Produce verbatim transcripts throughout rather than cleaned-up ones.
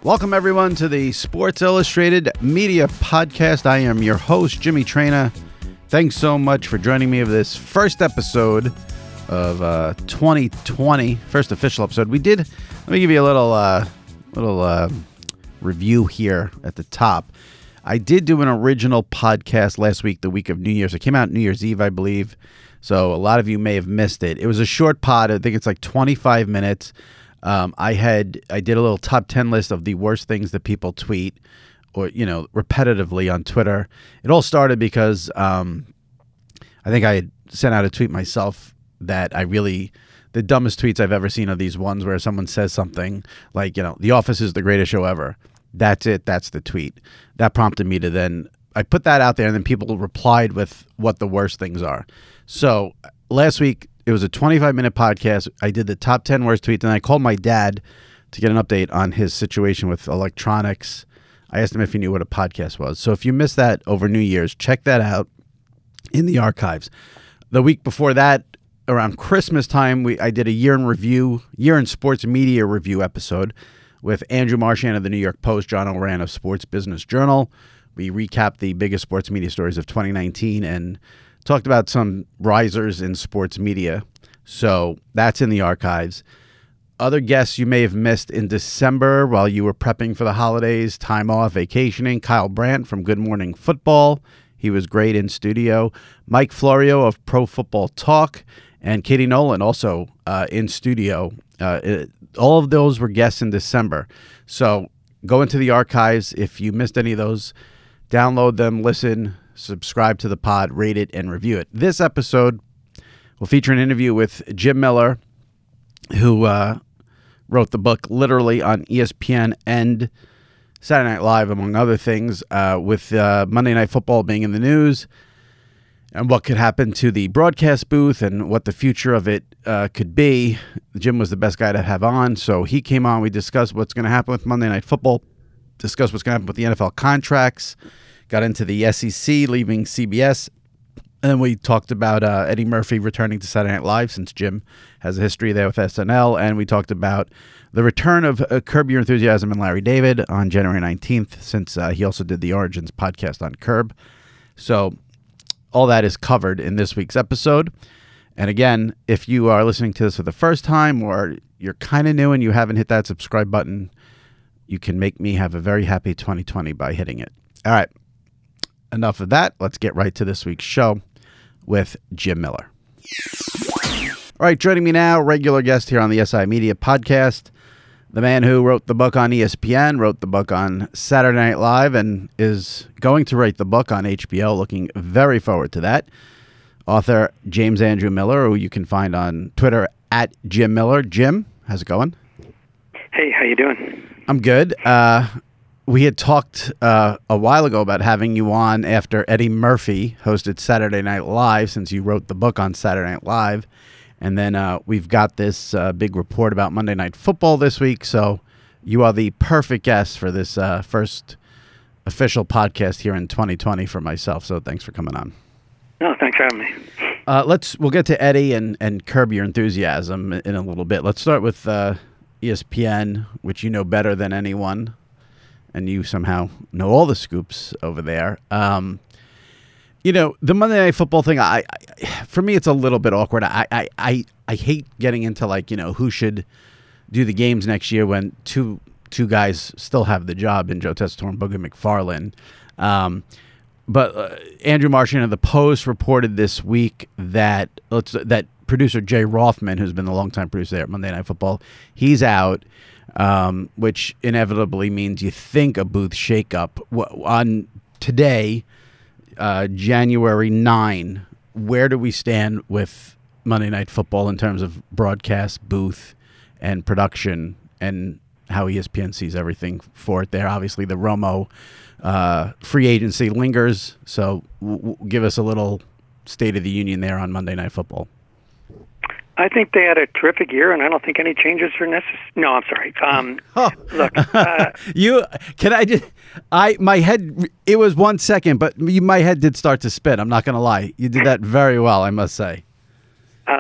Welcome, everyone, to the Sports Illustrated Media Podcast. I am your host, Jimmy Traina. Thanks so much for joining me for this first episode of uh, twenty twenty, first official episode. We did, let me give you a little, uh, little uh, review here at the top. I did do an original podcast last week, the week of New Year's. It came out New Year's Eve, I believe. So a lot of you may have missed it. It was a short pod. I think it's like twenty-five minutes. Um, I had I did a little top ten list of the worst things that people tweet or, you know, repetitively on Twitter. It all started because um, I think I had sent out a tweet myself that I really, the dumbest tweets I've ever seen are these ones where someone says something like, you know, The Office is the greatest show ever. That's it. That's the tweet. That prompted me to then, I put that out there and then people replied with what the worst things are. So last week, it was a twenty-five minute podcast. I did the top ten worst tweets, and I called my dad to get an update on his situation with electronics. I asked him if he knew what a podcast was. So if you missed that over New Year's, check that out in the archives. The week before that, around Christmas time, we I did a year in review, year in sports media review episode with Andrew Marchand of the New York Post, John Oran of Sports Business Journal. We recapped the biggest sports media stories of twenty nineteen and talked about some risers in sports media. So that's in the archives. Other guests you may have missed in December while you were prepping for the holidays, time off, vacationing. Kyle Brandt from Good Morning Football. He was great in studio. Mike Florio of Pro Football Talk. And Katie Nolan also uh, in studio. Uh, it, all of those were guests in December. So go into the archives. If you missed any of those, download them, listen, subscribe to the pod, rate it, and review it. This episode will feature an interview with Jim Miller, who uh, wrote the book literally on E S P N and Saturday Night Live, among other things, uh, with uh, Monday Night Football being in the news and what could happen to the broadcast booth and what the future of it uh, could be. Jim was the best guy to have on, so he came on. We discussed what's going to happen with Monday Night Football, discussed what's going to happen with the N F L contracts, got into the S E C, leaving C B S, and then we talked about uh, Eddie Murphy returning to Saturday Night Live since Jim has a history there with S N L, and we talked about the return of uh, Curb Your Enthusiasm and Larry David on January nineteenth, since uh, he also did the Origins podcast on Curb. So all that is covered in this week's episode. And again, if you are listening to this for the first time or you're kind of new and you haven't hit that subscribe button, you can make me have a very happy twenty twenty by hitting it. All right. Enough of that. Let's get right to this week's show with Jim Miller. All right, joining me now, regular guest here on the S I Media Podcast, the man who wrote the book on E S P N, wrote the book on Saturday Night Live, and is going to write the book on H B O. Looking very forward to that. Author James Andrew Miller, who you can find on Twitter at Jim Miller. Jim, how's it going? Hey, how you doing? I'm good. Uh, we had talked uh, a while ago about having you on after Eddie Murphy hosted Saturday Night Live, since you wrote the book on Saturday Night Live. And then uh, we've got this uh, big report about Monday Night Football this week. So you are the perfect guest for this uh, first official podcast here in twenty twenty for myself. So thanks for coming on. No, thanks for having me. Uh, let's we'll get to Eddie and, and Curb Your Enthusiasm in a little bit. Let's start with uh, E S P N, which you know better than anyone. And you somehow know all the scoops over there. Um, you know, the Monday Night Football thing, I, I for me, it's a little bit awkward. I, I, I, I hate getting into, like, you know, who should do the games next year when two two guys still have the job in Joe Tessitore and Booger McFarland. Um, but uh, Andrew Marchand of the Post reported this week that let's, that producer Jay Rothman, who's been the longtime producer there at Monday Night Football, he's out. Um, which inevitably means you think a booth shakeup. On today, uh, January ninth, where do we stand with Monday Night Football in terms of broadcast, booth, and production, and how E S P N sees everything for it there? Obviously, the Romo uh, free agency lingers, so w- w- give us a little State of the Union there on Monday Night Football. I think they had a terrific year, and I don't think any changes are necessary. No, I'm sorry. Um, oh. Look, uh, you can I just I my head it was one second, but you, my head did start to spin. I'm not going to lie. You did that very well, I must say.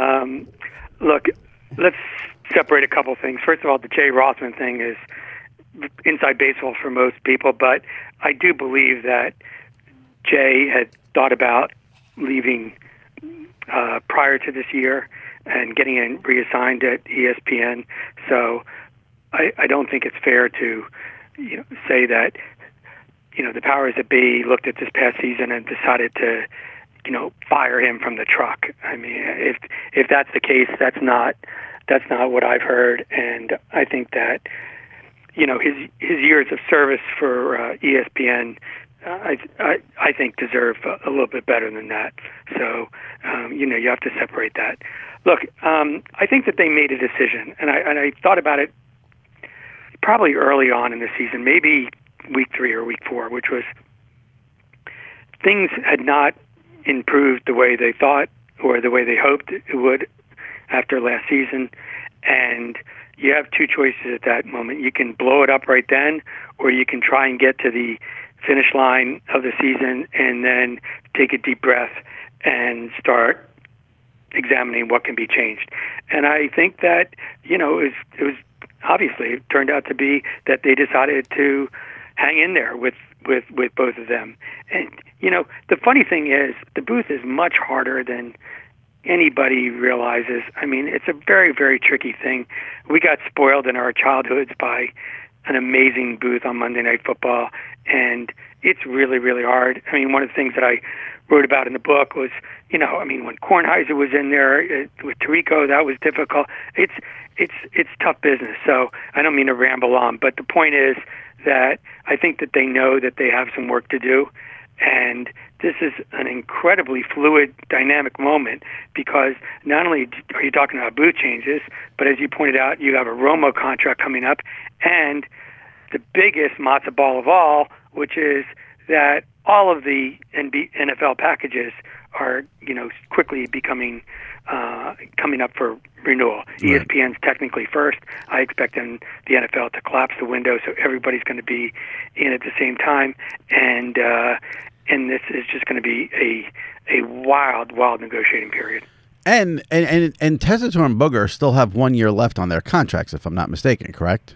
Um, look, let's separate a couple things. First of all, the Jay Rothman thing is inside baseball for most people, but I do believe that Jay had thought about leaving uh, prior to this year and getting in reassigned at E S P N. So I, I don't think it's fair to you know, say that you know the powers that be looked at this past season and decided to you know fire him from the truck. I mean, if if that's the case, that's not that's not what I've heard, and I think that you know his his years of service for uh, E S P N. I, I I think deserve a, a little bit better than that. So, um, you know, you have to separate that. Look, um, I think that they made a decision, and I and I thought about it probably early on in the season, maybe week three or week four, which was things had not improved the way they thought or the way they hoped it would after last season, and you have two choices at that moment. You can blow it up right then, or you can try and get to the finish line of the season and then take a deep breath and start examining what can be changed. And I think that, you know, it was, it was obviously it turned out to be that they decided to hang in there with, with, with both of them. And, you know, the funny thing is the booth is much harder than anybody realizes. I mean, it's a very, very tricky thing. We got spoiled in our childhoods by an amazing booth on Monday Night Football, and it's really, really hard. I mean, one of the things that I wrote about in the book was, you know, I mean, when Kornheiser was in there it, with Tirico, that was difficult. It's it's it's tough business. So I don't mean to ramble on, but the point is that I think that they know that they have some work to do, and this is an incredibly fluid, dynamic moment because not only are you talking about booth changes, but as you pointed out, you have a Romo contract coming up, and the biggest matzo ball of all, which is that all of the N F L packages are, you know, quickly becoming uh, coming up for renewal. Right. E S P N's technically first. I expect them, the N F L to collapse the window so everybody's going to be in at the same time, and uh, and this is just going to be a a wild, wild negotiating period. And and and, and Tessitore and Booger still have one year left on their contracts, if I'm not mistaken, correct?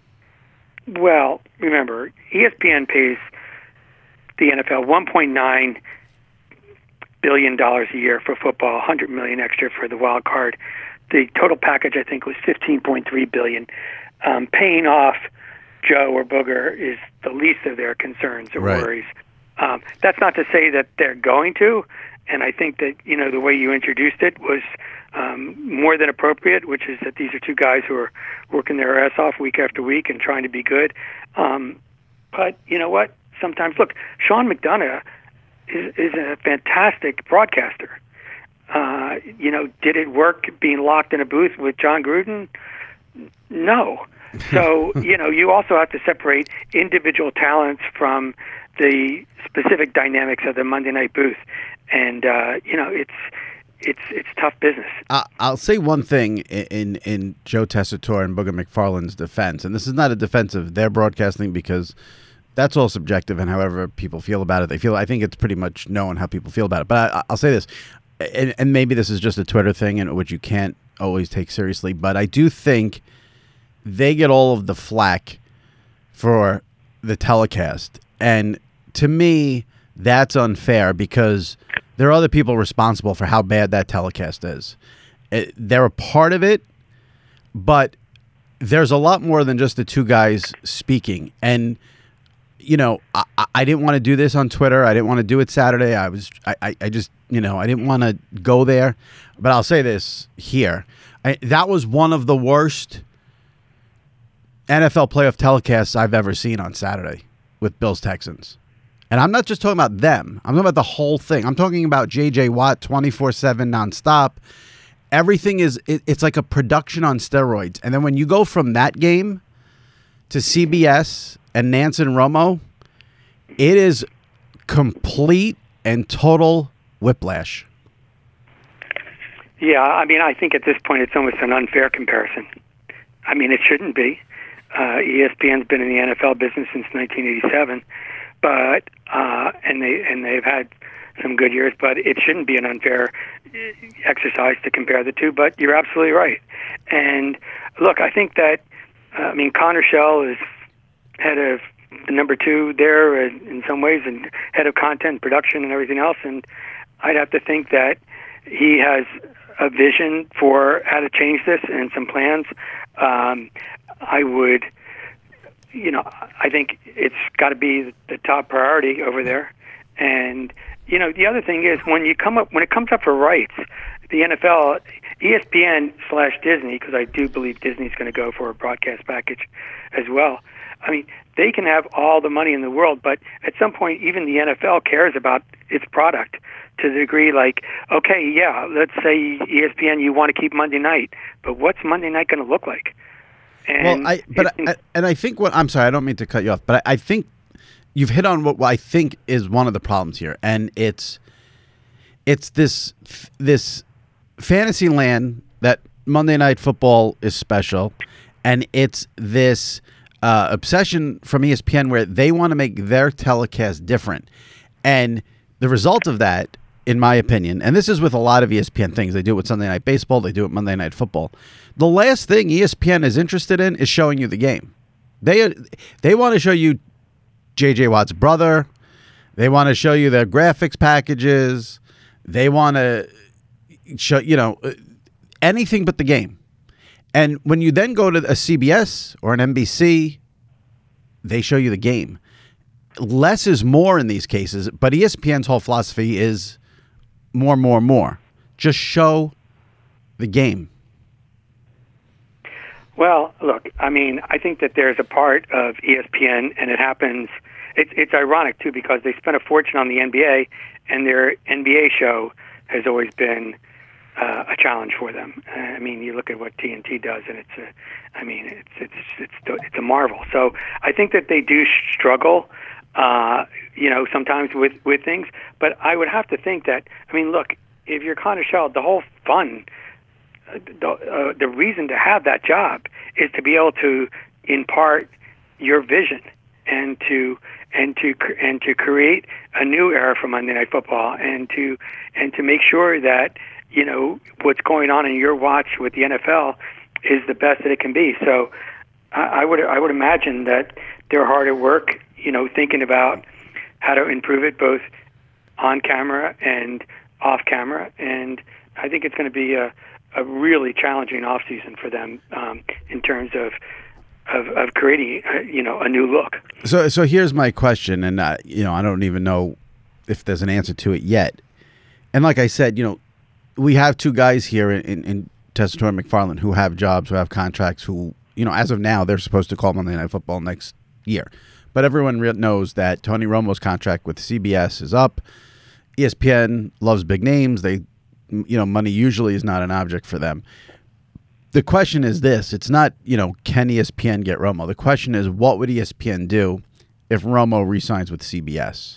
Well, remember, E S P N pays the N F L one point nine billion dollars a year for football, one hundred million dollars extra for the wild card. The total package, I think, was fifteen point three billion dollars. Um, paying off Joe or Booger is the least of their concerns or right. worries. Um, that's not to say that they're going to, and I think that, you know, the way you introduced it was um, more than appropriate, which is that these are two guys who are working their ass off week after week and trying to be good. Um, but you know what? Sometimes, look, Sean McDonough is, is a fantastic broadcaster. Uh, you know, did it work being locked in a booth with John Gruden? No. So, you know, you also have to separate individual talents from the specific dynamics of the Monday night booth. And, uh, you know, it's it's it's tough business. Uh, I'll say one thing in, in, in Joe Tessitore and Booger McFarland's defense, and this is not a defense of their broadcasting because that's all subjective and however people feel about it, they feel. I think it's pretty much known how people feel about it. But I, I'll say this, and, and maybe this is just a Twitter thing, and which you can't always take seriously, but I do think they get all of the flack for the telecast. And to me, that's unfair because there are other people responsible for how bad that telecast is. It, they're a part of it, but there's a lot more than just the two guys speaking. And, you know, I, I didn't want to do this on Twitter. I didn't want to do it Saturday. I was, I, I, I just, you know, I didn't want to go there. But I'll say this here. I, that was one of the worst N F L playoff telecasts I've ever seen on Saturday with Bills Texans. And I'm not just talking about them. I'm talking about the whole thing. I'm talking about J J Watt twenty-four seven nonstop. Everything is, it, it's like a production on steroids. And then when you go from that game to C B S and Nance and Romo, it is complete and total whiplash. Yeah, I mean, I think at this point it's almost an unfair comparison. I mean, it shouldn't be. Uh, E S P N's been in the N F L business since nineteen eighty-seven, but uh, and they and they've had some good years. But it shouldn't be an unfair exercise to compare the two. But you're absolutely right. And look, I think that uh, I mean Connor Shell is head of the number two there in some ways, and head of content production and everything else. And I'd have to think that he has a vision for how to change this and some plans. Um, I would, you know, I think it's got to be the top priority over there. And, you know, the other thing is when you come up, when it comes up for rights, the N F L, E S P N slash Disney, because I do believe Disney's going to go for a broadcast package as well. I mean, they can have all the money in the world, but at some point, even the N F L cares about its product to the degree like, okay, yeah, let's say E S P N, you want to keep Monday night, but what's Monday night going to look like? And well, I, but I, and I think what I'm sorry, I don't mean to cut you off, but I, I think you've hit on what I think is one of the problems here, and it's it's this this fantasy land that Monday Night Football is special, and it's this uh, obsession from E S P N where they want to make their telecast different, and the result of that, in my opinion, and this is with a lot of E S P N things, they do it with Sunday Night Baseball, they do it Monday Night Football. The last thing E S P N is interested in is showing you the game. They they want to show you J J Watt's brother. They want to show you their graphics packages. They want to show, you know, anything but the game. And when you then go to a C B S or an N B C, they show you the game. Less is more in these cases, but E S P N's whole philosophy is more, more, more. Just show the game. Well, look, I mean, I think that there's a part of E S P N, and it happens, it's, it's ironic, too, because they spent a fortune on the N B A, and their N B A show has always been uh, a challenge for them. I mean, you look at what T N T does, and it's a, I mean, it's it's it's it's a marvel. So I think that they do struggle, uh, you know, sometimes with, with things. But I would have to think that, I mean, look, if you're Connor Shell, the whole fun, uh, the, uh, the reason to have that job is to be able to impart your vision and to and to and to create a new era for Monday Night Football, and to and to make sure that, you know, what's going on in your watch with the N F L is the best that it can be. So I, I would I would imagine that they're hard at work, you know, thinking about how to improve it both on camera and off camera. And I think it's going to be a, a really challenging off season for them um, in terms of of, of creating, uh, you know, a new look. So so here's my question, and uh, you know, I don't even know if there's an answer to it yet. And like I said, you know, we have two guys here in, in, in Tessitore McFarland who have jobs, who have contracts, who, you know, as of now, they're supposed to call Monday Night Football next year. But everyone re- knows that Tony Romo's contract with C B S is up. E S P N loves big names. They, you know, money usually is not an object for them. The question is this. It's not, you know, can E S P N get Romo? The question is, what would E S P N do if Romo re-signs with C B S?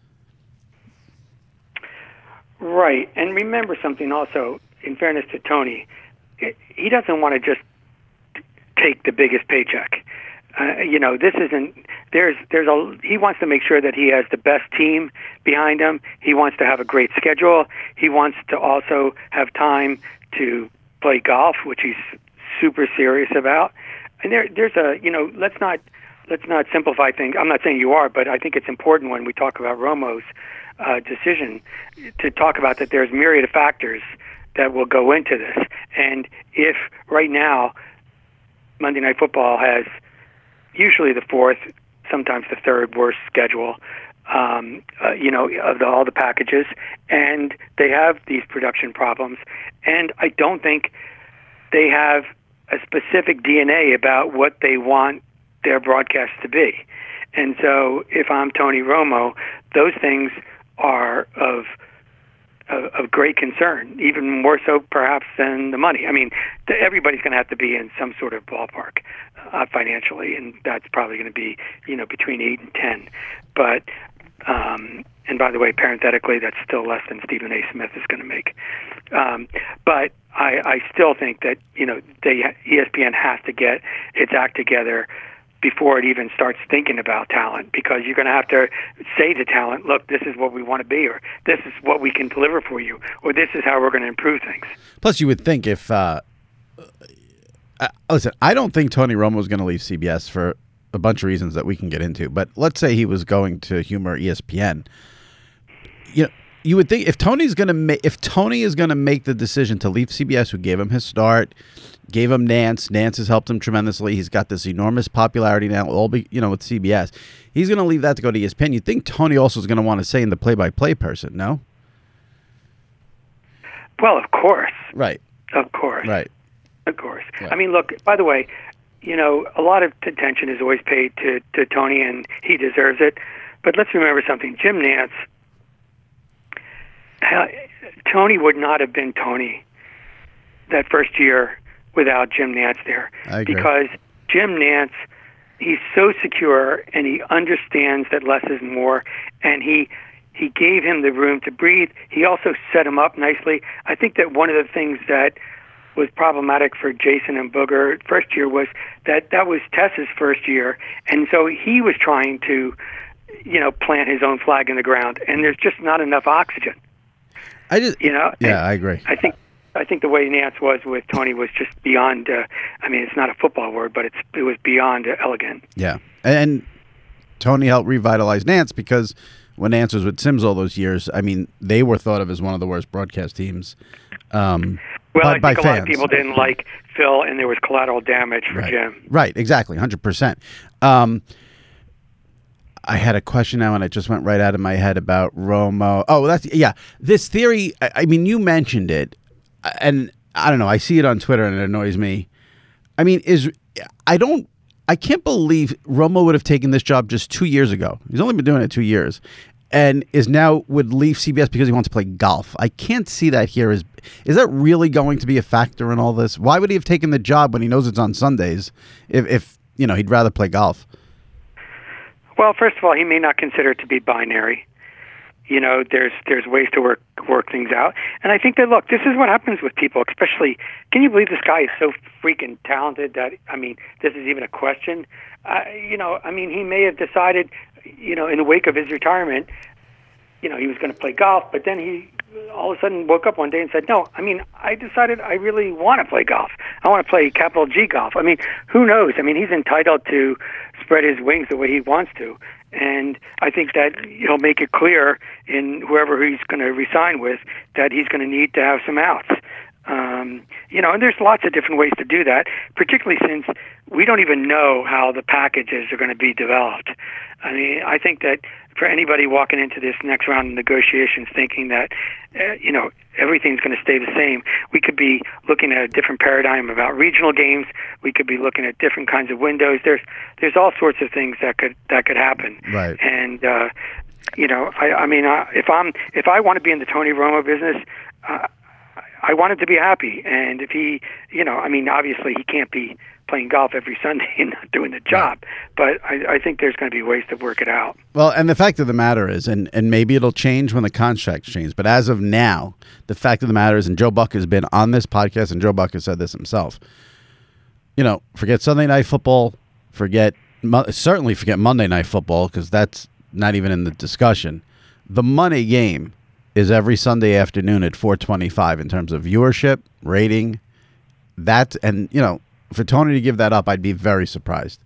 Right. And remember something also, in fairness to Tony, he doesn't want to just take the biggest paycheck. Uh, you know, this isn't, there's, there's a, he wants to make sure that he has the best team behind him. He wants to have a great schedule. He wants to also have time to play golf, which he's super serious about. And there, there's a, you know, let's not, let's not simplify things. I'm not saying you are, but I think it's important when we talk about Romo's uh, decision to talk about that there's myriad of factors that will go into this. And if right now Monday Night Football has usually the fourth, sometimes the third worst schedule, um, uh, you know, of the, all the packages, and they have these production problems, and I don't think they have a specific D N A about what they want their broadcast to be. And so if I'm Tony Romo, those things are of Of, of great concern, even more so perhaps than the money. I mean, th- everybody's going to have to be in some sort of ballpark uh, financially, and that's probably going to be, you know, between eight and ten. But, um, and by the way, parenthetically, that's still less than Stephen A. Smith is going to make. Um, but I, I still think that, you know, they, E S P N has to get its act together before it even starts thinking about talent, because you're going to have to say to talent, look, this is what we want to be, or this is what we can deliver for you, or this is how we're going to improve things. Plus, you would think if, uh, uh, listen, I don't think Tony Romo is going to leave C B S for a bunch of reasons that we can get into. But let's say he was going to humor E S P N. You know, you would think if Tony's going to make if Tony is going to make the decision to leave C B S, who gave him his start, gave him Nance. Nance has helped him tremendously. He's got this enormous popularity now, all be, you know, with C B S. He's going to leave that to go to E S P N. You'd think Tony also is going to want to say in the play-by-play person, no? Well, of course. Right. Of course. Right. Of course. Yeah. I mean, look, by the way, you know, a lot of attention is always paid to, to Tony, and he deserves it. But let's remember something. Jim Nance, uh, Tony would not have been Tony that first year without Jim Nance there. I agree. Because Jim Nance, he's so secure, and he understands that less is more, and he he gave him the room to breathe. He also set him up nicely. I think that one of the things that was problematic for Jason and Booger first year was that that was Tess's first year, and so he was trying to, you know, plant his own flag in the ground, and there's just not enough oxygen. I just, you know, yeah, I agree. I think I think the way Nance was with Tony was just beyond. Uh, I mean, it's not a football word, but it's it was beyond uh, elegant. Yeah, and Tony helped revitalize Nance because when Nance was with Sims all those years, I mean, they were thought of as one of the worst broadcast teams. Um, well, by, I think by a fans. lot of people didn't like Phil, and there was collateral damage for right. Jim. Right, exactly, one hundred percent. Um, I had a question now, and it just went right out of my head about Romo. Oh, that's yeah. This theory. I, I mean, you mentioned it, and I don't know. I see it on Twitter, and it annoys me. I mean, is I don't. I can't believe Romo would have taken this job just two years ago. He's only been doing it two years, and is now would leave C B S because he wants to play golf. I can't see that here. Is is that really going to be a factor in all this? Why would he have taken the job when he knows it's on Sundays? If, if you know, he'd rather play golf. Well, first of all, he may not consider it to be binary. You know, there's there's ways to work work things out, and I think that look, this is what happens with people. Especially, can you believe this guy is so freaking talented that I mean, this is even a question. Uh, you know, I mean, he may have decided, you know, in the wake of his retirement, you know, he was going to play golf, but then he all of a sudden woke up one day and said, no, I mean, I decided I really want to play golf. I want to play capital G golf. I mean, who knows? I mean, he's entitled to spread his wings the way he wants to. And I think that he'll make it clear in whoever he's going to resign with that he's going to need to have some outs. Um, you know, and there's lots of different ways to do that, particularly since we don't even know how the packages are going to be developed. I mean, I think that for anybody walking into this next round of negotiations thinking that, uh, you know, everything's going to stay the same, we could be looking at a different paradigm about regional games. We could be looking at different kinds of windows. There's there's all sorts of things that could that could happen. Right. And uh, you know, I, I mean, uh, if I'm if I want to be in the Tony Romo business, uh, I want him to be happy. And if he, you know, I mean, obviously he can't be playing golf every Sunday and not doing the job. But I, I think there's going to be ways to work it out. Well, and the fact of the matter is, and, and maybe it'll change when the contracts change, but as of now, the fact of the matter is, and Joe Buck has been on this podcast, and Joe Buck has said this himself, you know, forget Sunday Night Football, forget, certainly forget Monday Night Football, because that's not even in the discussion. The money game is every Sunday afternoon at four twenty-five in terms of viewership, rating, that, and, you know, for Tony to give that up, I'd be very surprised.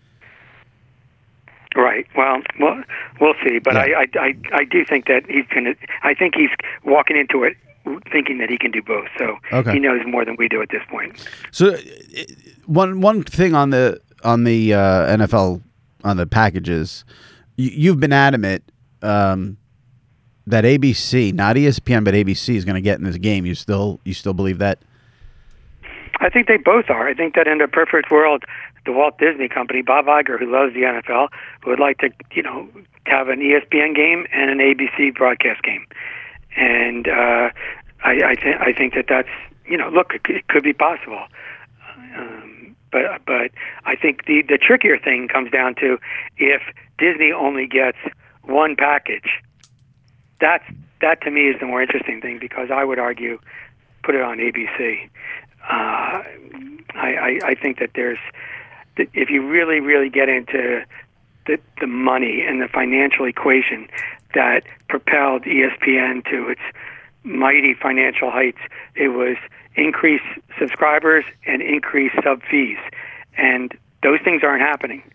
Right. Well, well, we'll see. But Yeah. I, I, I, I do think that he's going to. I think he's walking into it thinking that he can do both. So Okay. he knows more than we do at this point. So, uh, one one thing on the on the uh, N F L on the packages, you, you've been adamant um, that A B C, not E S P N, but A B C is going to get in this game. You still you still believe that? I think they both are. I think that in a perfect world, the Walt Disney Company, Bob Iger, who loves the N F L, would like to, you know, have an E S P N game and an A B C broadcast game. And uh, I, I, th- I think that that's, you know, look, it, it could be possible. Um, but but I think the, the trickier thing comes down to if Disney only gets one package. That's that to me is the more interesting thing, because I would argue put it on A B C. Uh, I, I, I think that there's, if you really, really get into the, the money and the financial equation that propelled E S P N to its mighty financial heights, it was increase subscribers and increase sub fees. And those things aren't happening.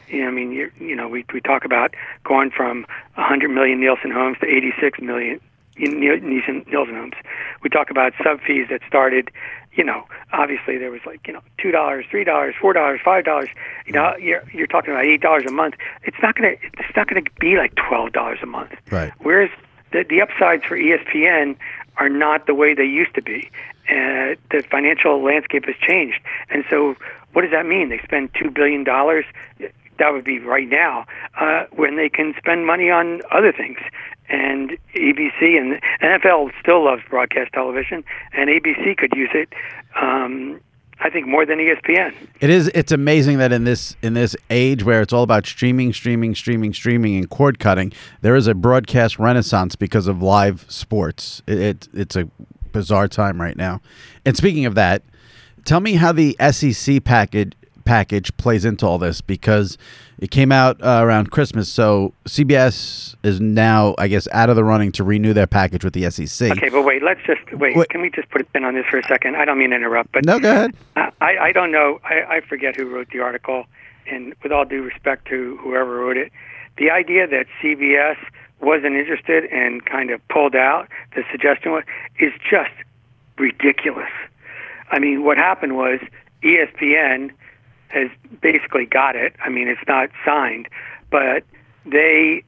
You know, I mean, you you know, we we talk about going from one hundred million Nielsen homes to eighty-six million Nielsen Nielsen homes. We talk about sub fees that started. You know, obviously there was like, you know, two dollars, three dollars, four dollars, five dollars. You know, you're you're talking about eight dollars a month. It's not gonna it's not gonna be like twelve dollars a month. Right. Whereas the the upsides for E S P N are not the way they used to be. Uh, the financial landscape has changed, and so what does that mean? They spend two billion dollars. That would be right now uh, when they can spend money on other things. And A B C and N F L still loves broadcast television, and A B C could use it, um, I think, more than E S P N. It is. It's amazing that in this in this age where it's all about streaming, streaming, streaming, streaming, and cord cutting, there is a broadcast renaissance because of live sports. It, it it's a bizarre time right now. And speaking of that, tell me how the S E C package package plays into all this, because it came out uh, around Christmas. So C B S is now, I guess, out of the running to renew their package with the S E C. Okay, but wait, let's just wait. wait. Can we just put a pin on this for a second? I don't mean to interrupt, but no, go ahead. I, I don't know. I, I forget who wrote the article, and with all due respect to whoever wrote it, the idea that C B S wasn't interested and kind of pulled out, the suggestion was, is just ridiculous. I mean, what happened was E S P N has basically got it. I mean, it's not signed, but they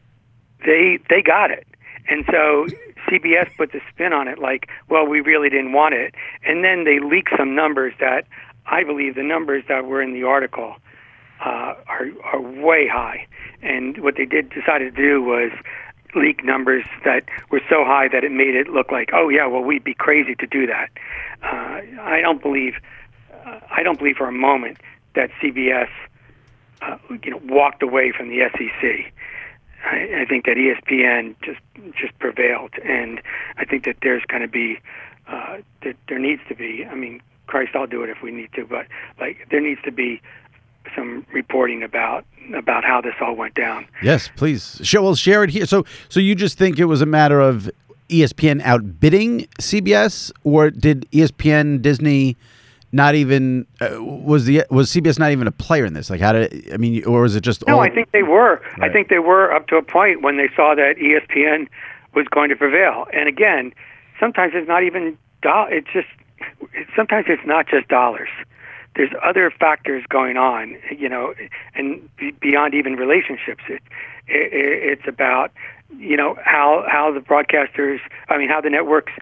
they they got it. And so C B S put the spin on it like, well, we really didn't want it. And then they leaked some numbers that I believe the numbers that were in the article uh, are are way high. And what they did decided to do was leak numbers that were so high that it made it look like, oh yeah, well, we'd be crazy to do that. Uh, I don't believe uh, I don't believe for a moment that C B S uh, you know walked away from the S E C. I, I think that E S P N just just prevailed, and I think that there's going to be uh, that there needs to be. I mean, Christ, I'll do it if we need to, but like there needs to be some reporting about about how this all went down. Yes, please. Share, well, share it here. So, so you just think it was a matter of E S P N outbidding C B S, or did E S P N, Disney not even uh, was the was C B S not even a player in this? Like, how did I mean, or was it just? No, all, I think they were. Right. I think they were up to a point when they saw that E S P N was going to prevail. And again, sometimes it's not even do- it's just it's, sometimes it's not just dollars. There's other factors going on, you know, and beyond even relationships. It, it, it's about, you know, how how the broadcasters, I mean, how the networks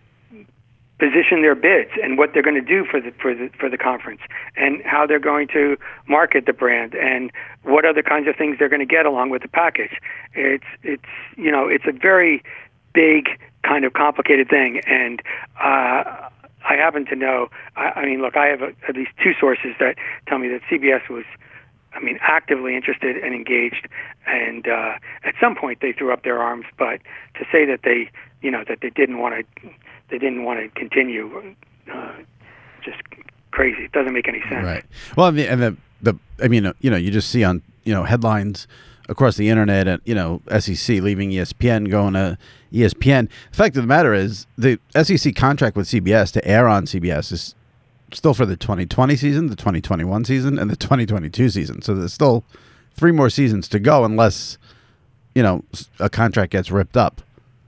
position their bids and what they're going to do for the for the for the conference, and how they're going to market the brand, and what other kinds of things they're going to get along with the package. It's it's you know, it's a very big kind of complicated thing, and uh, I happen to know, I, I mean, look, I have a, at least two sources that tell me that C B S was, I mean, actively interested and engaged, and uh, at some point they threw up their arms, but to say that they, you know, that they didn't want to, they didn't want to continue, uh, just crazy. It doesn't make any sense. Right. Well, and the, and the, the I mean, you know, you just see on, you know, headlines across the internet, and you know, S E C leaving E S P N, going to E S P N. The fact of the matter is, the S E C contract with C B S to air on C B S is still for the twenty twenty season, the twenty twenty-one season, and the twenty twenty-two season. So there's still three more seasons to go, unless, you know, a contract gets ripped up.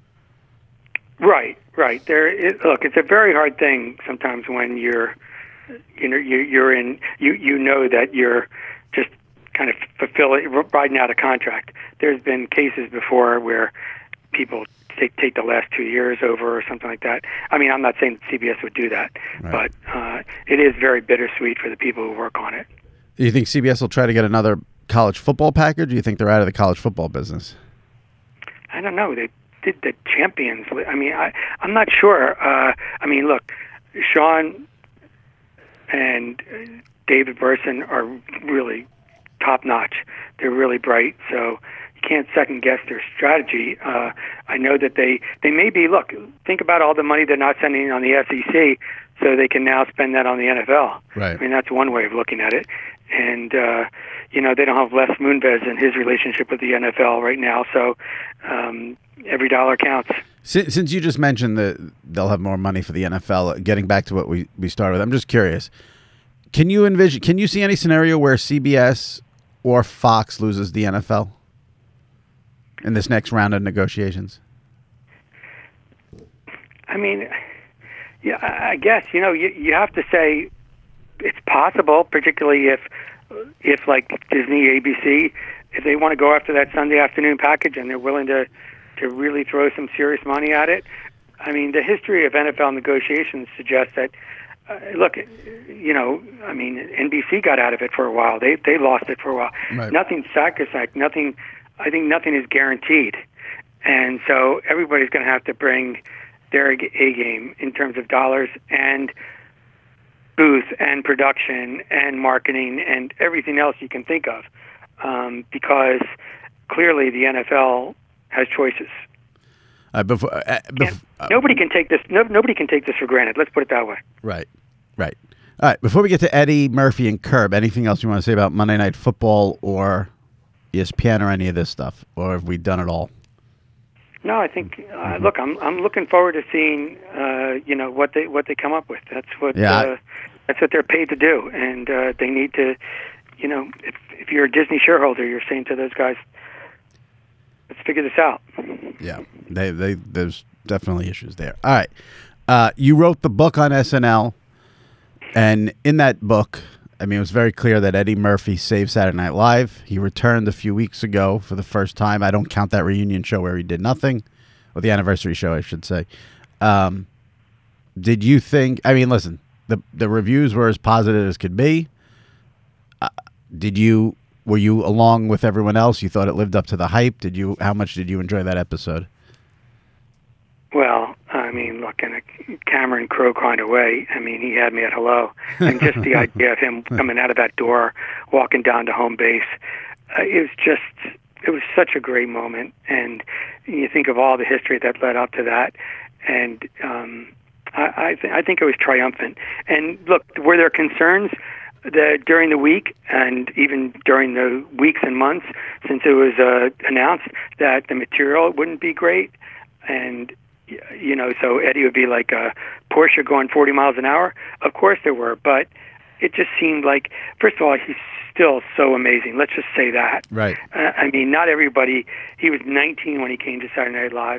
Right, right. There, it, look, it's a very hard thing sometimes when you're, you know, you, you're in, you you know that you're just kind of fulfilling, riding out a contract. There's been cases before where people take take the last two years over or something like that. I mean, I'm not saying C B S would do that, right, but uh, it is very bittersweet for the people who work on it. Do you think C B S will try to get another college football package, or do you think they're out of the college football business? I don't know. They did the Champions. I mean, I, I'm not sure. Uh, I mean, look, Sean and David Burson are really top-notch. They're really bright, so you can't second-guess their strategy. Uh, I know that they, they may be, look, think about all the money they're not sending on the S E C, so they can now spend that on the N F L. Right. I mean, that's one way of looking at it. And, uh, you know, they don't have Les Moonves and his relationship with the N F L right now, so um, every dollar counts. Since, since you just mentioned that they'll have more money for the N F L, getting back to what we, we started with, I'm just curious. Can you envision, can you see any scenario where C B S or Fox loses the N F L in this next round of negotiations? I mean, yeah, I guess, you know, you, you have to say it's possible, particularly if, if like Disney, A B C, if they want to go after that Sunday afternoon package and they're willing to, to really throw some serious money at it. I mean, the history of N F L negotiations suggests that, uh, look, you know, I mean, N B C got out of it for a while. They they lost it for a while. Right. Nothing's sacrosanct. Nothing, I think nothing is guaranteed. And so everybody's going to have to bring their A game in terms of dollars and booth and production and marketing and everything else you can think of, um, because clearly the N F L has choices. Uh, before, uh, bef- uh, nobody can take this. No, nobody can take this for granted. Let's put it that way. Right, right. All right. Before we get to Eddie Murphy and Curb, anything else you want to say about Monday Night Football or E S P N or any of this stuff, or have we done it all? No, I think. Uh, mm-hmm. Look, I'm I'm looking forward to seeing uh, you know what they what they come up with. That's what yeah, uh, that's what they're paid to do, and uh, they need to. You know, if if you're a Disney shareholder, you're saying to those guys, let's figure this out. Yeah, they they there's definitely issues there. All right, uh, you wrote the book on S N L, and in that book, I mean, it was very clear that Eddie Murphy saved Saturday Night Live. He returned a few weeks ago for the first time. I don't count that reunion show where he did nothing, or the anniversary show, I should say. Um, did you think? I mean, listen, the the reviews were as positive as could be. Uh, did you? Were you along with everyone else? You thought it lived up to the hype? Did you? How much did you enjoy that episode? Well, I mean, look, in a Cameron Crowe kind of way, I mean, he had me at hello. And just the idea of him coming out of that door, walking down to home base, uh, it was just, it was such a great moment. And you think of all the history that led up to that. And um, I, I, th- I think it was triumphant. And look, were there concerns that during the week and even during the weeks and months since it was uh, announced that the material wouldn't be great? And you know, so Eddie would be like a Porsche going forty miles an hour. Of course there were, but it just seemed like, first of all, he's still so amazing. Let's just say that. Right. Uh, I mean, not everybody. He was nineteen when he came to Saturday Night Live,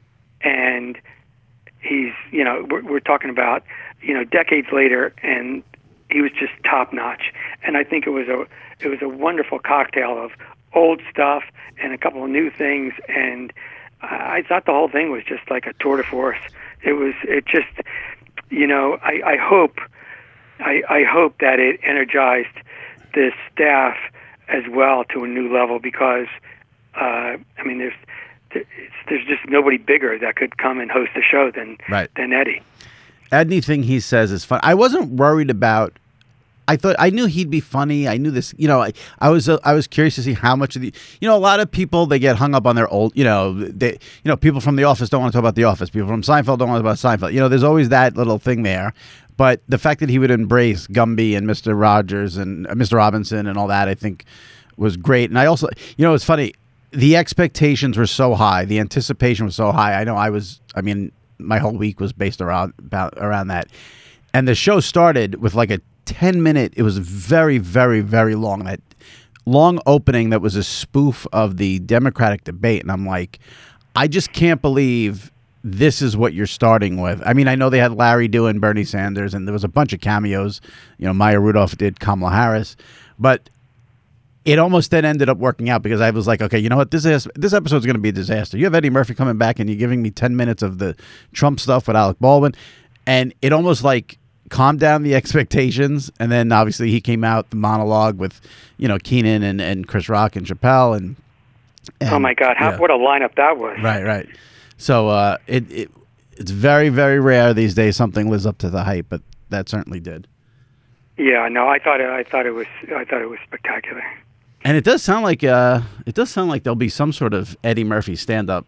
and he's, you know, we're, we're talking about, you know, decades later, and he was just top notch. And I think it was a it was a wonderful cocktail of old stuff and a couple of new things, and I thought the whole thing was just like a tour de force. It was, it just, you know, I, I hope, I, I hope that it energized the staff as well to a new level because, uh, I mean, there's, there's, there's just nobody bigger that could come and host a show than, right. than Eddie. Anything he says is fun. I wasn't worried about. I thought I knew he'd be funny. I knew this. You know, I, I was uh, I was curious to see how much of the. You know, a lot of people they get hung up on their old. You know, they. You know, people from The Office don't want to talk about The Office. People from Seinfeld don't want to talk about Seinfeld. You know, there's always that little thing there. But the fact that he would embrace Gumby and Mister Rogers and uh, Mister Robinson and all that, I think, was great. And I also, you know, it's funny. The expectations were so high. The anticipation was so high. I know I was. I mean, my whole week was based around about around that. And the show started with like a ten minute, it was very, very, very long. That long opening that was a spoof of the Democratic debate. And I'm like, I just can't believe this is what you're starting with. I mean, I know they had Larry doing Bernie Sanders and there was a bunch of cameos. You know, Maya Rudolph did Kamala Harris. But it almost then ended up working out because I was like, okay, you know what? This is this episode's going to be a disaster. You have Eddie Murphy coming back and you're giving me ten minutes of the Trump stuff with Alec Baldwin. And it almost like calmed down the expectations. And then obviously he came out the monologue with, you know, Keenan and, and Chris Rock and Chappelle. And, and oh, my God. How, yeah. What a lineup that was. Right, right. So uh, it, it it's very, very rare these days something lives up to the hype, but that certainly did. Yeah, no, I thought it, I thought it was I thought it was spectacular. And it does sound like uh, it does sound like there'll be some sort of Eddie Murphy stand-up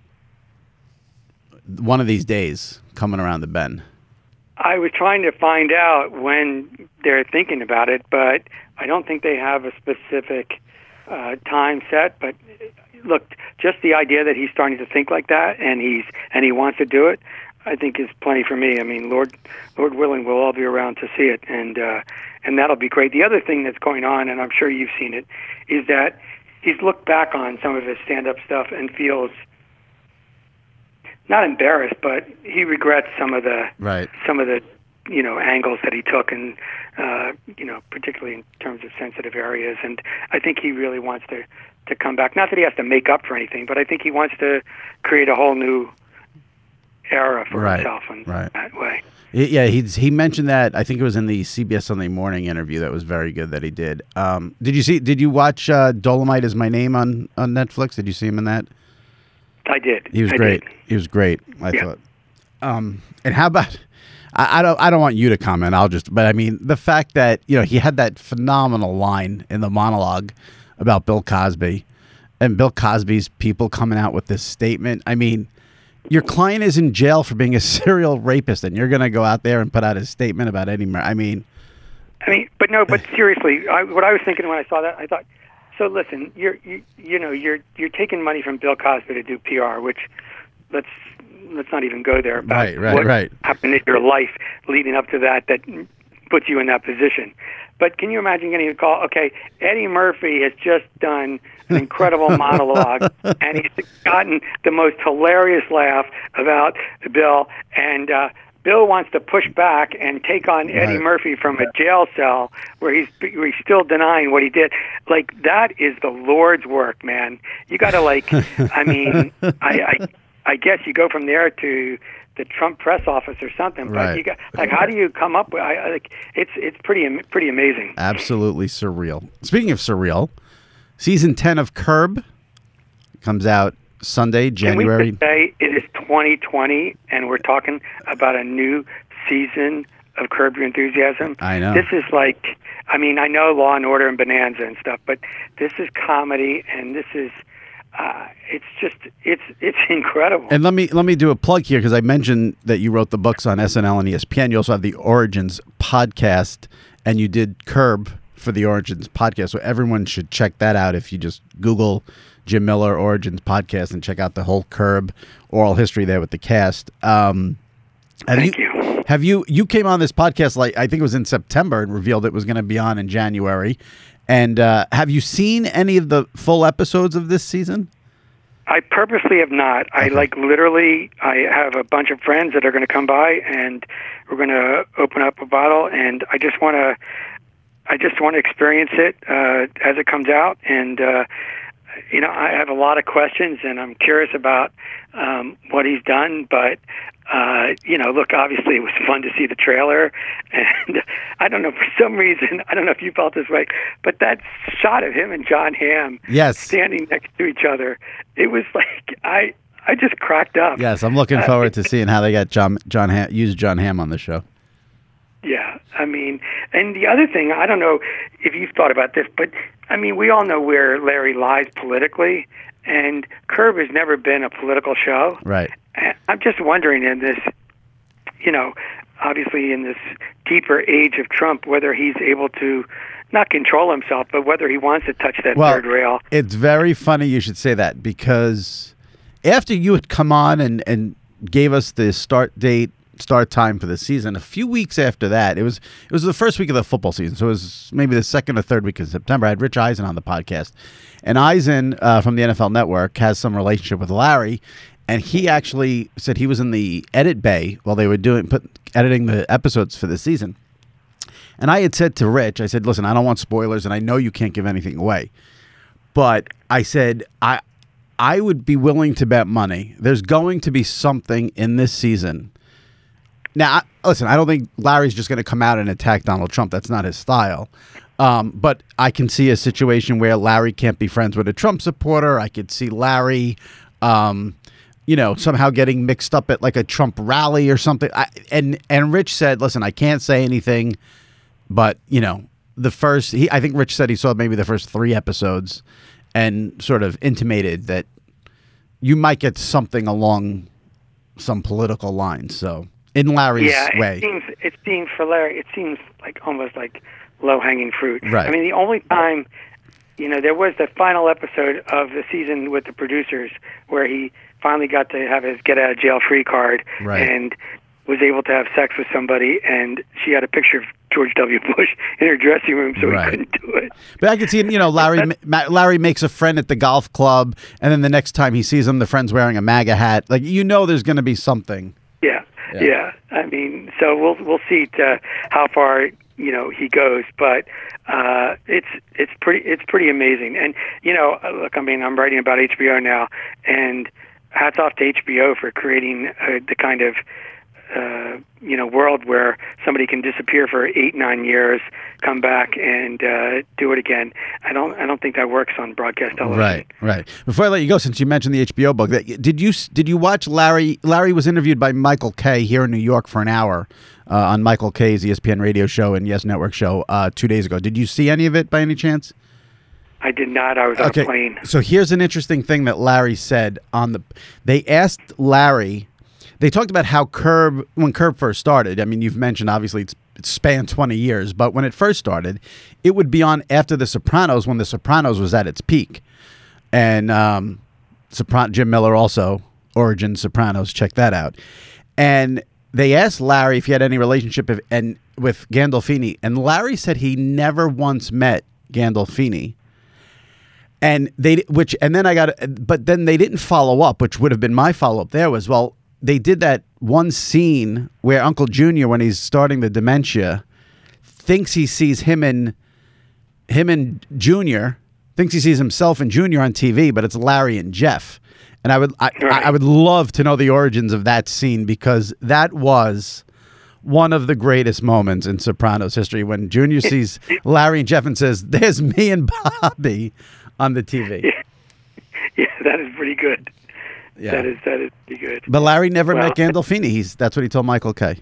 one of these days coming around the bend. I was trying to find out when they're thinking about it, but I don't think they have a specific uh, time set. But look, just the idea that he's starting to think like that and he's and he wants to do it, I think is plenty for me. I mean, Lord, Lord willing, we'll all be around to see it, and uh, and that'll be great. The other thing that's going on, and I'm sure you've seen it, is that he's looked back on some of his stand-up stuff and feels not embarrassed, but he regrets some of the right. some of the you know angles that he took, and uh, you know particularly in terms of sensitive areas. And I think he really wants to to come back. Not that he has to make up for anything, but I think he wants to create a whole new era for right. himself in right. that way. Yeah, he he mentioned that. I think it was in the C B S Sunday Morning interview that was very good that he did. Um, did you see? Did you watch uh, Dolomite Is My Name on, on Netflix? Did you see him in that? I did. He was I great. Did. He was great. I yeah. thought. Um, and how about? I, I don't. I don't want you to comment. I'll just. But I mean, the fact that you know he had that phenomenal line in the monologue about Bill Cosby, and Bill Cosby's people coming out with this statement. I mean. Your client is in jail for being a serial rapist, and you're going to go out there and put out a statement about any murder. I mean, I mean, but no, but seriously, I, what I was thinking when I saw that, I thought, so listen, you're, you, you know, you're you're taking money from Bill Cosby to do P R, which let's let's not even go there about right, right, what right. happened in your life leading up to that that puts you in that position. But can you imagine getting a call? Okay, Eddie Murphy has just done an incredible monologue, and he's gotten the most hilarious laugh about Bill. And uh, Bill wants to push back and take on Eddie right. Murphy from a jail cell where he's where he's still denying what he did. Like, that is the Lord's work, man. You got to, like, I mean, I, I I guess you go from there to the Trump press office or something. But right. you got, like, how do you come up with? I, I, like, it's it's pretty pretty amazing. Absolutely surreal. Speaking of surreal, season ten of Curb comes out Sunday, January. Can we just say it is twenty twenty, and we're talking about a new season of Curb Your Enthusiasm? I know. This is like, I mean, I know Law and Order and Bonanza and stuff, but this is comedy, and this is. Uh, it's just it's it's incredible. And let me let me do a plug here because I mentioned that you wrote the books on S N L and E S P N. You also have the Origins podcast, and you did Curb for the Origins podcast. So everyone should check that out if you just Google Jim Miller Origins podcast and check out the whole Curb oral history there with the cast. Um, Thank you, you. Have you you came on this podcast like I think it was in September and revealed it was going to be on in January. And uh, have you seen any of the full episodes of this season? I purposely have not. I Okay. like literally, I have a bunch of friends that are going to come by, and we're going to open up a bottle, and I just want to, I just want to experience it uh, as it comes out. And uh, you know, I have a lot of questions, and I'm curious about um, what he's done. But uh, you know, look, obviously it was fun to see the trailer, and I don't know, for some reason, I don't know if you felt this way, but that shot of him and John Hamm Yes. standing next to each other, it was like, I I just cracked up. Yes, I'm looking forward to seeing how they got John John Ham, use John Hamm on the show. Yeah, I mean, and the other thing, I don't know if you've thought about this, but I mean, we all know where Larry lies politically, and Curb has never been a political show. Right. And I'm just wondering in this, you know, obviously in this deeper age of Trump, whether he's able to not control himself, but whether he wants to touch that Well, third rail. It's very funny you should say that because after you had come on and, and gave us the start date, start time for the season, a few weeks after that, it was it was the first week of the football season, so it was maybe the second or third week of September. I had Rich Eisen on the podcast, and Eisen uh, from the N F L Network has some relationship with Larry, and he actually said he was in the edit bay while they were doing put, editing the episodes for the season. And I had said to Rich, I said, listen, I don't want spoilers, and I know you can't give anything away. But I said, I I would be willing to bet money. There's going to be something in this season. Now, I, listen, I don't think Larry's just going to come out and attack Donald Trump. That's not his style. Um, but I can see a situation where Larry can't be friends with a Trump supporter. I could see Larry, um, you know, somehow getting mixed up at like a Trump rally or something. I, and and Rich said, listen, I can't say anything. But, you know, the first, he, I think Rich said he saw maybe the first three episodes and sort of intimated that you might get something along some political lines. So, in Larry's yeah, way. it seems, it seems for Larry, it seems like almost like low-hanging fruit. Right. I mean, the only time, you know, there was the final episode of the season with the producers where he finally got to have his get-out-of-jail-free card Right. and was able to have sex with somebody, and she had a picture of George W. Bush in her dressing room, so Right. he couldn't do it. But I could see, you know, Larry Ma- Larry makes a friend at the golf club, and then the next time he sees him, the friend's wearing a MAGA hat. Like, you know there's going to be something. Yeah, Yeah. yeah. I mean, so we'll we'll see to how far you know he goes, but uh, it's it's pretty it's pretty amazing. And you know, look, I mean, I'm writing about H B O now, and hats off to H B O for creating uh, the kind of uh, you know world where somebody can disappear for eight nine years, come back and uh, do it again. I don't I don't think that works on broadcast television. Right, right. Before I let you go, since you mentioned the H B O book, that- did you did you watch Larry? Larry was interviewed by Michael Kay here in New York for an hour uh, on Michael Kay's E S P N radio show and Yes Network show uh, two days ago. Did you see any of it by any chance? I did not. I was on Okay. a plane. So here's an interesting thing that Larry said on the. They asked Larry. They talked about how Curb, when Curb first started. I mean, you've mentioned obviously it's, it's spanned twenty years, but when it first started, it would be on after The Sopranos when The Sopranos was at its peak, and um, Sopran- Jim Miller also Origin Sopranos. Check that out. And they asked Larry if he had any relationship if, and with Gandolfini, and Larry said he never once met Gandolfini. And they, which, and then I got, but then they didn't follow up, which would have been my follow up. There was, well, they did that one scene where Uncle Junior, when he's starting the dementia, thinks he sees him and him and Junior, thinks he sees himself and Junior on T V, but it's Larry and Jeff. And I would, I, Right. I would love to know the origins of that scene, because that was one of the greatest moments in Sopranos history when Junior sees Larry and Jeff and says, "There's me and Bobby." On the T V. Yeah, yeah, that is pretty good. Yeah. That is that is pretty good. But Larry never Well- met Gandolfini. He's that's what he told Michael Kay.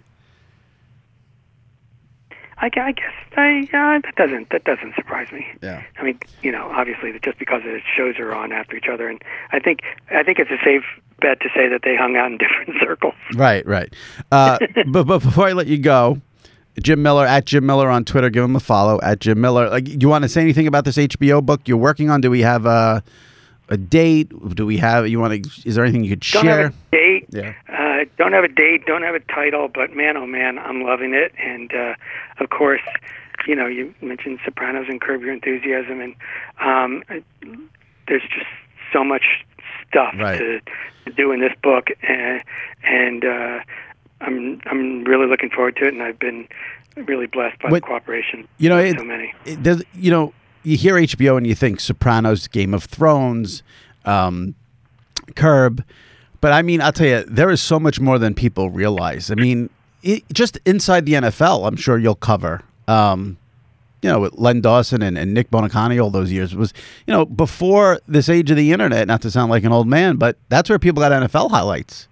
I, gu- I guess I, uh, that doesn't that doesn't surprise me. Yeah. I mean, you know, obviously that just because the shows are on after each other, and I think I think it's a safe bet to say that they hung out in different circles. Right, right. Uh, but but before I let you go, Jim Miller at Jim Miller on Twitter. Give him a follow at Jim Miller. Like, do you want to say anything about this H B O book you're working on? Do we have a a date? Do we have? You want to? Is there anything you could Don't share? have a date. Yeah. Uh, don't have a date. Don't have a title. But man, oh man, I'm loving it. And uh, of course, you know, you mentioned Sopranos and Curb Your Enthusiasm, and um, there's just so much stuff Right. to, to do in this book, and and uh, I'm I'm really looking forward to it. And I've been really blessed by What- the cooperation. You know, of it, so many. it does. You know, you hear H B O and you think Sopranos, Game of Thrones, um, Curb, but I mean, I'll tell you, there is so much more than people realize. I mean, it, just inside the N F L, I'm sure you'll cover. Um, you know, with Len Dawson and, and Nick Bonacani all those years was, you know, before this age of the internet. Not to sound like an old man, but that's where people got N F L highlights.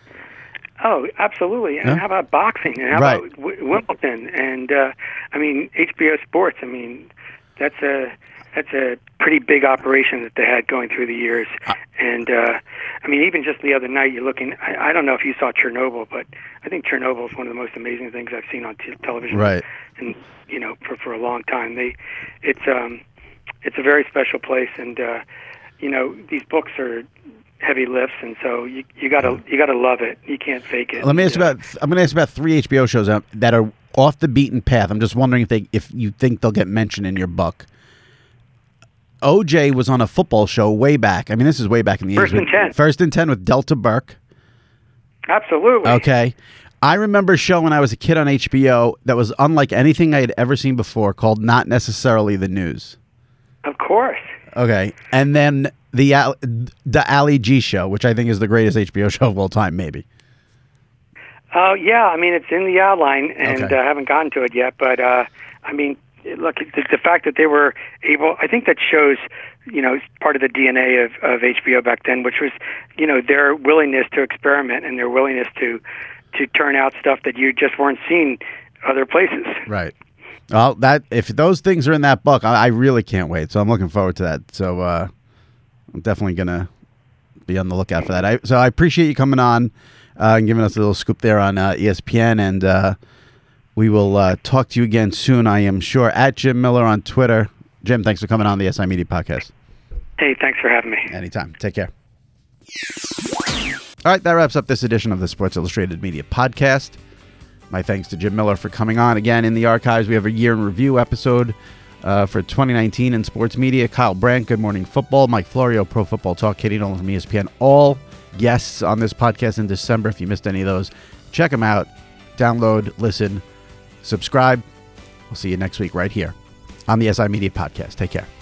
Oh, absolutely. And Yeah. how about boxing? And how Right. about w- Wimbledon? And uh, I mean, H B O Sports. I mean, that's a that's a pretty big operation that they had going through the years. And uh, I mean, even just the other night, you're looking. I, I don't know if you saw Chernobyl, but I think Chernobyl is one of the most amazing things I've seen on t- television. Right. And you know, for for a long time, they it's um it's a very special place, and uh, you know, these books are heavy lifts, and so you you gotta you gotta love it. You can't fake it. Let me ask you Yeah. about. I'm going to ask about three H B O shows out- that are off the beaten path. I'm just wondering if they, if you think they'll get mentioned in your book. O J was on a football show way back. I mean, this is way back in the First eighties. and ten. First and ten with Delta Burke. Absolutely. Okay. I remember a show when I was a kid on H B O that was unlike anything I had ever seen before, called Not Necessarily the News. Of course. Okay. And then the Al- the Ali G show, which I think is the greatest H B O show of all time, maybe. Uh, yeah, I mean, it's in the outline, and Okay. I uh, haven't gotten to it yet. But uh, I mean, look, the, the fact that they were able, I think that shows, you know, part of the D N A of, of H B O back then, which was, you know, their willingness to experiment and their willingness to to turn out stuff that you just weren't seeing other places. Right. Well, that if those things are in that book, I, I really can't wait. So I'm looking forward to that. So uh, I'm definitely gonna be on the lookout for that. I, so I appreciate you coming on uh, and giving us a little scoop there on uh, E S P N, and uh, we will uh, talk to you again soon, I am sure. At Jim Miller on Twitter. Jim, thanks for coming on the S I Media Podcast. Hey, thanks for having me. Anytime. Take care. All right, that wraps up this edition of the Sports Illustrated Media Podcast. My thanks to Jim Miller for coming on. Again, in the archives, we have a year in review episode uh, for twenty nineteen in sports media. Kyle Brandt, Good Morning Football. Mike Florio, Pro Football Talk. Katie Nolan from E S P N. All guests on this podcast in December. If you missed any of those, check them out. Download, listen, subscribe. We'll see you next week right here on the S I Media Podcast. Take care.